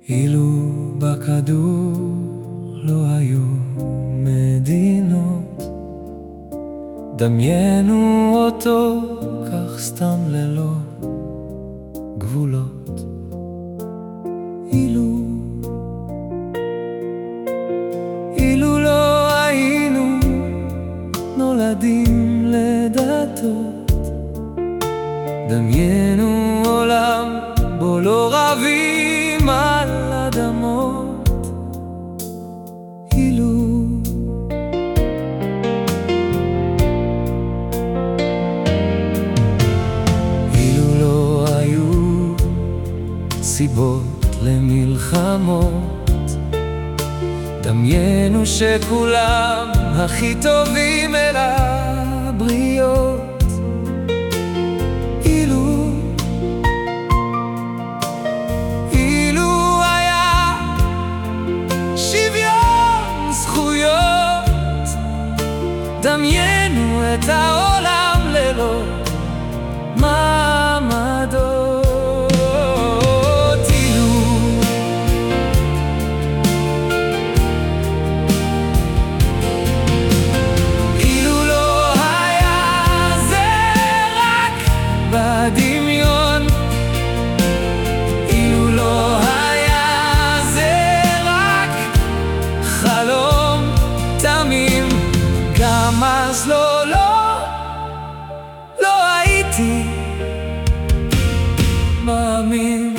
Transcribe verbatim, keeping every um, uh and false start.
אילו בכדור לא היו מדינות, דמיינו אותו כך סתם ללא גבולות. אילו, אילו לא היינו נולדים לדתות, דמיינו עולם בו לא רבים על אדמות. אילו, אילו לא היו סיבות למלחמות, דמיינו שכולם הכי טובים אל הבריות. אילו, אילו היה שוויון זכויות, דמיינו את העולם ללא מעמדות. בדמיון, אילו לא היה זה רק חלום תמים, גם אז לא, לא, לא הייתי מאמין.